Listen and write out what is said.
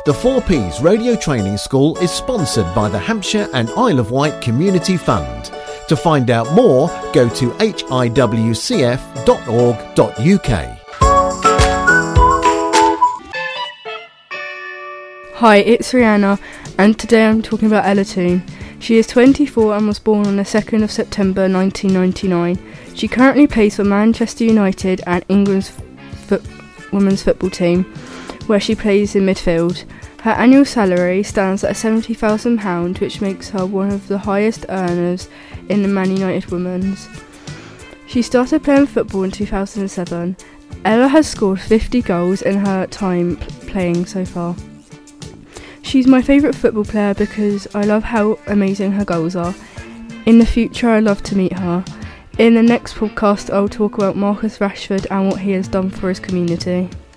The 4Ps Radio Training School is sponsored by the Hampshire and Isle of Wight Community Fund. To find out more, go to hiwcf.org.uk. Hi, it's Rihanna, and today I'm talking about Ella Toone. She is 24 and was born on the 2nd of September 1999. She currently plays for Manchester United and England's women's football team, where she plays in midfield. Her annual salary stands at £70,000, which makes her one of the highest earners in the Man United Women's. She started playing football in 2007. Ella has scored 50 goals in her time playing so far. She's my favourite football player because I love how amazing her goals are. In the future, I'd love to meet her. In the next podcast, I'll talk about Marcus Rashford and what he has done for his community.